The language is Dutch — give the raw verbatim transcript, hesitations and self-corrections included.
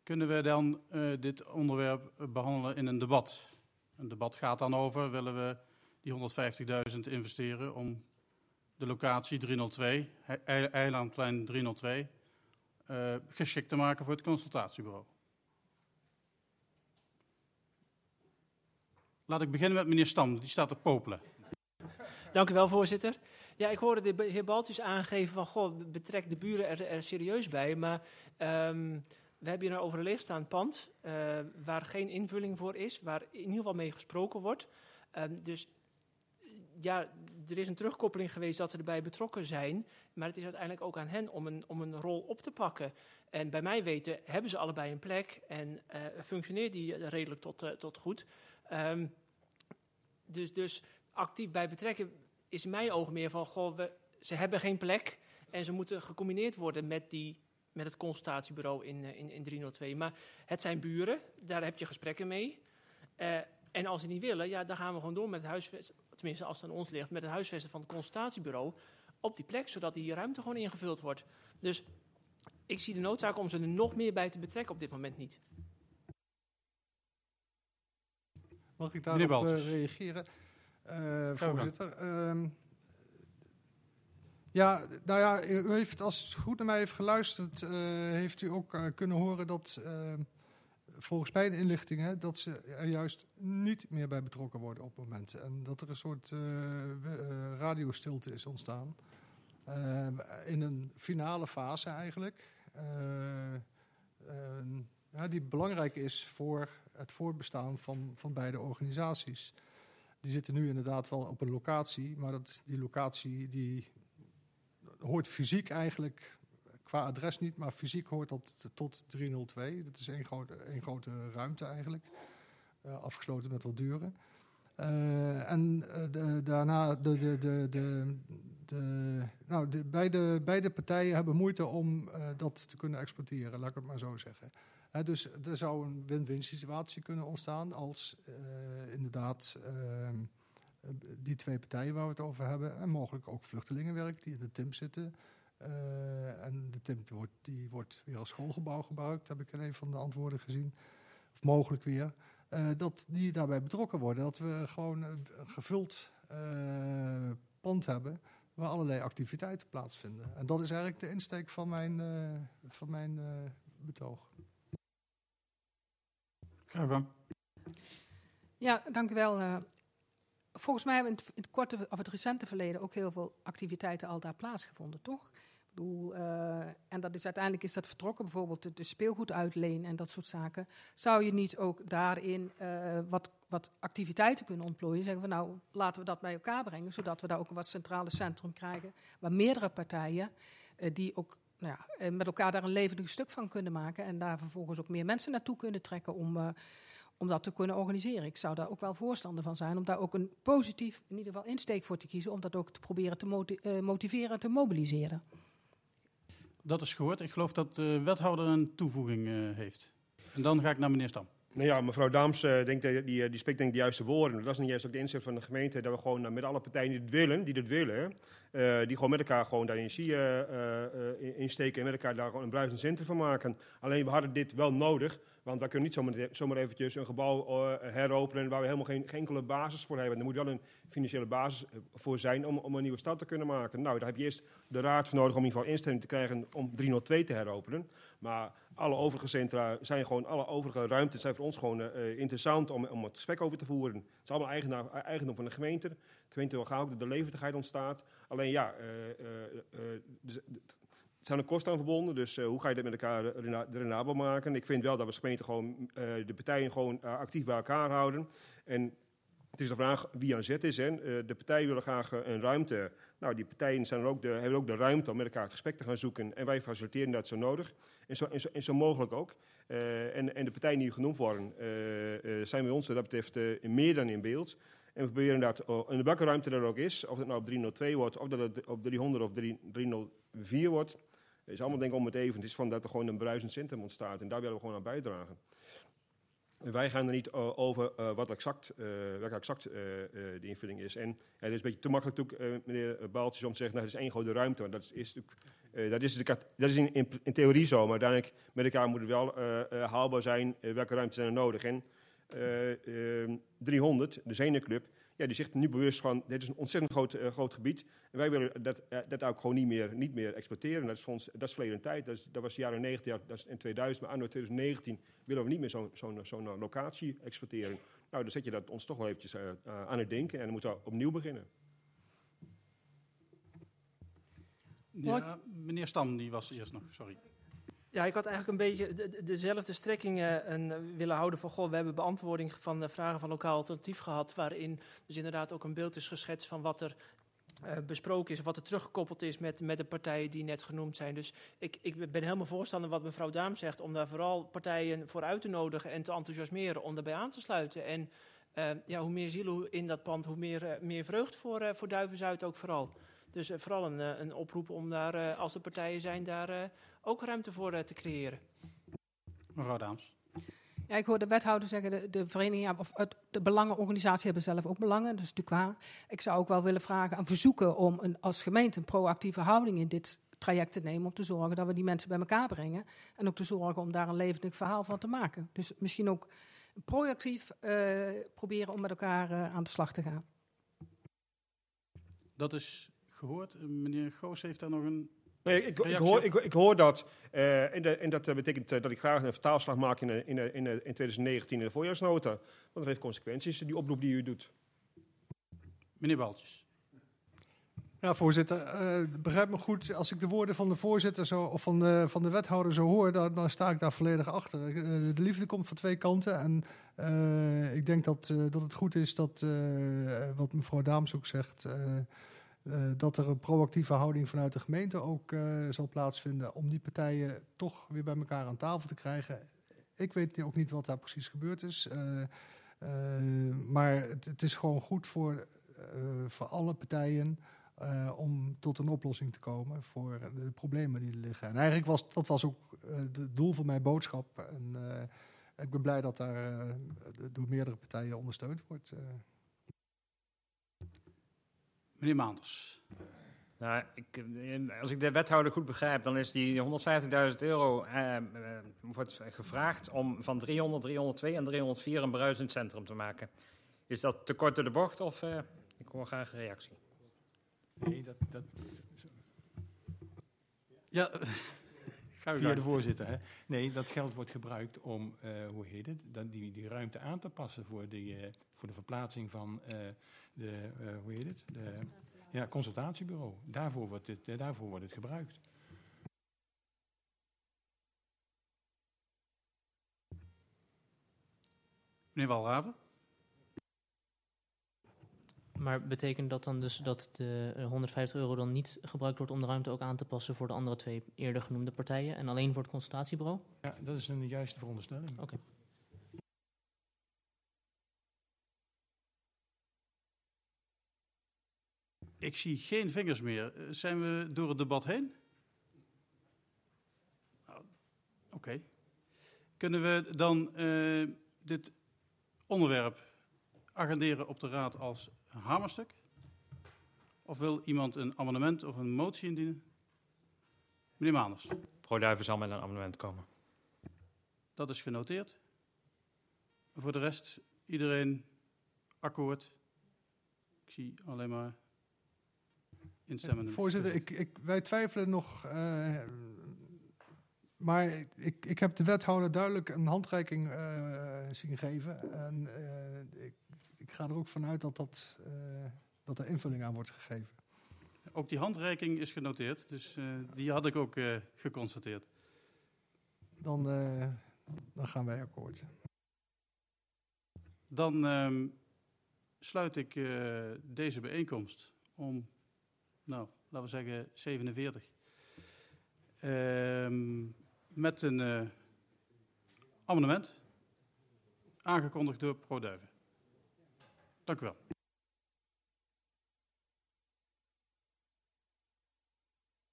Kunnen we dan uh, dit onderwerp behandelen in een debat? Een debat gaat dan over, willen we die honderdvijftigduizend investeren om de locatie driehonderdtwee, Eilandplein driehonderdtwee, uh, geschikt te maken voor het consultatiebureau? Laat ik beginnen met meneer Stam, die staat te popelen. Dank u wel, voorzitter. Ja, ik hoorde de heer Baltjes aangeven van, goh, betrek de buren er, er serieus bij, maar um, we hebben hier een over een leegstaand pand, uh, waar geen invulling voor is, waar in ieder geval mee gesproken wordt. Um, dus ja, er is een terugkoppeling geweest dat ze erbij betrokken zijn, maar het is uiteindelijk ook aan hen om een, om een rol op te pakken. En bij mij weten hebben ze allebei een plek en uh, functioneert die redelijk tot, uh, tot goed. Um, dus, dus actief bij betrekken is in mijn ogen meer van, goh, we, ze hebben geen plek en ze moeten gecombineerd worden met, die, met het consultatiebureau in, in, in driehonderdtwee. Maar het zijn buren, daar heb je gesprekken mee. Uh, en als ze niet willen, ja, dan gaan we gewoon door met het huisvesten, tenminste als het aan ons ligt, met het huisvesten van het consultatiebureau op die plek, zodat die ruimte gewoon ingevuld wordt. Dus ik zie de noodzaak om ze er nog meer bij te betrekken op dit moment niet. Mag ik daarop uh, reageren, uh, voorzitter? Uh, ja, nou ja, u heeft, als het goed naar mij heeft geluisterd, uh, heeft u ook uh, kunnen horen dat, uh, volgens mijn inlichtingen, dat ze er juist niet meer bij betrokken worden op het moment. En dat er een soort uh, uh, radiostilte is ontstaan. Uh, in een finale fase eigenlijk. Uh, uh, ja, die belangrijk is voor het voortbestaan van, van beide organisaties. Die zitten nu inderdaad wel op een locatie, maar dat, die locatie die hoort fysiek eigenlijk, qua adres niet, maar fysiek hoort dat tot driehonderdtwee. Dat is één grote, één grote ruimte eigenlijk, uh, afgesloten met wat deuren. Uh, en uh, de, daarna, de, de, de, de, de, nou, de, beide, beide partijen hebben moeite om uh, dat te kunnen exploiteren, laat ik het maar zo zeggen. He, dus er zou een win-win situatie kunnen ontstaan als uh, inderdaad uh, die twee partijen waar we het over hebben, en mogelijk ook vluchtelingenwerk die in de T I M zitten. Uh, en de T I M wordt, die wordt weer als schoolgebouw gebruikt, heb ik in een van de antwoorden gezien. Of mogelijk weer. Uh, dat die daarbij betrokken worden. Dat we gewoon een gevuld uh, pand hebben waar allerlei activiteiten plaatsvinden. En dat is eigenlijk de insteek van mijn, uh, van mijn uh, betoog. Ja, dank u wel. Uh, volgens mij hebben in het, in het korte of het recente verleden ook heel veel activiteiten al daar plaatsgevonden, toch? Ik bedoel, uh, en dat is uiteindelijk is dat vertrokken, bijvoorbeeld de, de speelgoeduitleen en dat soort zaken. Zou je niet ook daarin uh, wat, wat activiteiten kunnen ontplooien? Zeggen we nou, laten we dat bij elkaar brengen, zodat we daar ook een wat centrale centrum krijgen, waar meerdere partijen uh, die ook nou ja, met elkaar daar een levendig stuk van kunnen maken en daar vervolgens ook meer mensen naartoe kunnen trekken om, uh, om dat te kunnen organiseren. Ik zou daar ook wel voorstander van zijn om daar ook een positief, in ieder geval insteek voor te kiezen, om dat ook te proberen te moti- uh, motiveren en te mobiliseren. Dat is gehoord. Ik geloof dat de wethouder een toevoeging uh, heeft. En dan ga ik naar meneer Stam. Nou ja, mevrouw Daams uh, denkt, uh, die, die spreekt denk ik de juiste woorden. Dat is niet juist ook de inzet van de gemeente, dat we gewoon uh, met alle partijen die het willen, die het willen, uh, die gewoon met elkaar gewoon daar energie uh, uh, insteken en met elkaar daar gewoon een bruisend centrum van maken. Alleen we hadden dit wel nodig, want wij kunnen niet zomaar, zomaar eventjes een gebouw uh, heropenen waar we helemaal geen, geen enkele basis voor hebben. Er moet wel een financiële basis voor zijn om, om een nieuwe start te kunnen maken. Nou, daar heb je eerst de raad voor nodig om in ieder geval instemming te krijgen om driehonderdtwee te heropenen. Maar alle overige centra zijn gewoon, alle overige ruimtes zijn voor ons gewoon uh, interessant om, om het gesprek over te voeren. Het is allemaal eigendom, eigendom van de gemeente. De gemeente wil graag ook dat de levendigheid ontstaat. Alleen ja, uh, uh, uh, dus, er zijn er kosten aan verbonden, dus uh, hoe ga je dit met elkaar rena- renabel maken? Ik vind wel dat we als gemeente gewoon uh, de partijen gewoon uh, actief bij elkaar houden. En het is de vraag wie aan zet is. Hè. Uh, de partijen willen graag uh, een ruimte. Nou, die partijen zijn er ook de, hebben ook de ruimte om met elkaar het gesprek te gaan zoeken. En wij faciliteren dat zo nodig. En zo, en zo, en zo mogelijk ook. Uh, en, en de partijen die genoemd worden, uh, uh, zijn bij ons wat dat betreft uh, meer dan in beeld. En we proberen dat, uh, in welke ruimte dat ook is, of het nou op driehonderdtwee wordt, of dat het op driehonderd of driehonderdvier wordt, is allemaal denk ik om het even. Het is van dat er gewoon een bruisend centrum ontstaat. En daar willen we gewoon aan bijdragen. En wij gaan er niet uh, over uh, wat exact, uh, welke exact uh, uh, de invulling is. En ja, het is een beetje te makkelijk, uh, meneer Baltjes, om te zeggen, nou, het is één grote ruimte. Want dat is, is natuurlijk Uh, dat is, de, dat is in, in, in theorie zo, maar uiteindelijk met elkaar moet het wel uh, uh, haalbaar zijn. Uh, welke ruimte zijn er nodig? En uh, uh, driehonderd, de Zenuwclub, ja, die zegt nu bewust van, dit is een ontzettend groot, uh, groot gebied. En wij willen dat, uh, dat ook gewoon niet meer, niet meer exploiteren. Dat is, voor ons, dat is verleden tijd, dat, is, dat was de jaren negentig, dat is in tweeduizend, maar anno twintig negentien willen we niet meer zo'n zo'n zo'n locatie exploiteren. Nou, dan zet je dat ons toch wel eventjes uh, uh, aan het denken en dan moeten we opnieuw beginnen. Ja, meneer Stam, die was eerst nog, sorry. Ja, ik had eigenlijk een beetje de, de, dezelfde strekking uh, een, willen houden van, goh, we hebben beantwoording van de vragen van Lokaal Alternatief gehad, waarin dus inderdaad ook een beeld is geschetst van wat er uh, besproken is, wat er teruggekoppeld is met, met de partijen die net genoemd zijn. Dus ik, ik ben helemaal voorstander wat mevrouw Daam zegt, om daar vooral partijen voor uit te nodigen en te enthousiasmeren om daarbij aan te sluiten. En uh, ja, hoe meer zielen in dat pand, hoe meer, uh, meer vreugd voor, uh, voor Duiven-Zuid ook vooral. Dus uh, vooral een, uh, een oproep om daar, uh, als er partijen zijn, daar uh, ook ruimte voor uh, te creëren. Mevrouw Daams. Ja, ik hoor de wethouder zeggen, de, de vereniging, of het, de belangenorganisatie hebben zelf ook belangen, dat is natuurlijk waar. Ik zou ook wel willen vragen en verzoeken om een, als gemeente een proactieve houding in dit traject te nemen, om te zorgen dat we die mensen bij elkaar brengen. En ook te zorgen om daar een levendig verhaal van te maken. Dus misschien ook proactief uh, proberen om met elkaar uh, aan de slag te gaan. Dat is gehoord. Meneer Goos heeft daar nog een Nee, ik, ik, hoor, ik, ik hoor dat. Uh, en, de, en dat betekent uh, dat ik graag een vertaalslag maak in, in, in, in, in twintig negentien in de voorjaarsnota. Want dat heeft consequenties, die oproep die u doet. Meneer Baltjes. Ja, voorzitter. Uh, begrijp me goed. Als ik de woorden van de voorzitter zo, of van de, van de wethouder zo hoor, dan, dan sta ik daar volledig achter. Uh, de liefde komt van twee kanten. En uh, ik denk dat, uh, dat het goed is dat, uh, wat mevrouw Daams ook zegt, Uh, Uh, dat er een proactieve houding vanuit de gemeente ook uh, zal plaatsvinden om die partijen toch weer bij elkaar aan tafel te krijgen. Ik weet ook niet wat daar precies gebeurd is, uh, uh, maar het, het is gewoon goed voor, uh, voor alle partijen uh, om tot een oplossing te komen voor de problemen die er liggen. En eigenlijk was dat was ook uh, het doel van mijn boodschap. En uh, ik ben blij dat daar uh, door meerdere partijen ondersteund wordt. Uh. Meneer Maanders. Nou, ik, als ik de wethouder goed begrijp, dan is die honderdvijftigduizend euro uh, uh, wordt gevraagd om van driehonderd, driehonderdtwee en driehonderdvier een bruisend centrum te maken. Is dat te kort door de bocht of uh, ik hoor graag een reactie? Nee, dat... dat ja, ga u via de voorzitter. Hè? Nee, dat geld wordt gebruikt om, uh, hoe heet het, dan die, die ruimte aan te passen voor, die, uh, voor de verplaatsing van uh, de, uh, hoe heet het, de ja, consultatiebureau. Daarvoor wordt het, uh, daarvoor wordt het gebruikt. Meneer Walraven. Maar betekent dat dan dus dat de honderdvijftig euro dan niet gebruikt wordt om de ruimte ook aan te passen voor de andere twee eerder genoemde partijen en alleen voor het consultatiebureau? Ja, dat is een juiste veronderstelling. Oké. Okay. Ik zie geen vingers meer. Zijn we door het debat heen? Nou, Oké. Okay. Kunnen we dan uh, dit onderwerp agenderen op de raad als hamerstuk? Of wil iemand een amendement of een motie indienen? Meneer Maanders. ProDuiven zal met een amendement komen. Dat is genoteerd. Voor de rest, iedereen akkoord? Ik zie alleen maar instemmende. Voorzitter, ik, ik, wij twijfelen nog, uh, maar ik, ik heb de wethouder duidelijk een handreiking uh, zien geven. En uh, ik, ik ga er ook vanuit dat, dat, uh, dat er invulling aan wordt gegeven. Ook die handreiking is genoteerd, dus uh, die had ik ook uh, geconstateerd. Dan, uh, dan gaan wij akkoord. Dan uh, sluit ik uh, deze bijeenkomst om, nou, laten we zeggen zevenenveertig. Uh, met een uh, amendement, aangekondigd door ProDuiven. Dank u wel.